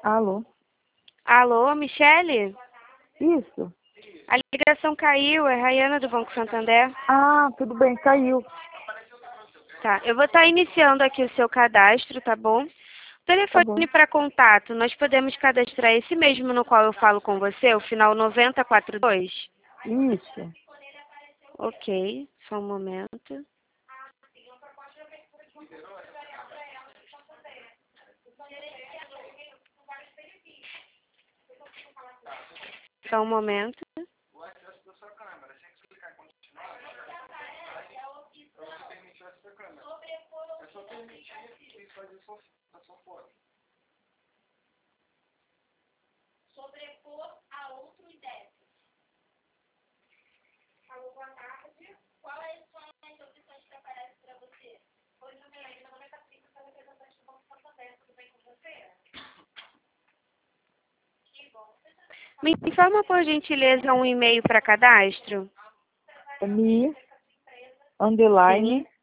Alô? Alô, Michele? Isso. A ligação caiu, é Rayana do Banco Santander. Ah, tudo bem, caiu. Tá, eu vou estar iniciando aqui o seu cadastro, tá bom? Tá bom. Telefone para contato, nós podemos cadastrar esse mesmo no qual eu falo com você, o final 9042? Isso. Ok, só um momento. Só um momento. Me informa, por gentileza, um e-mail para cadastro? Mi, underline, Sim.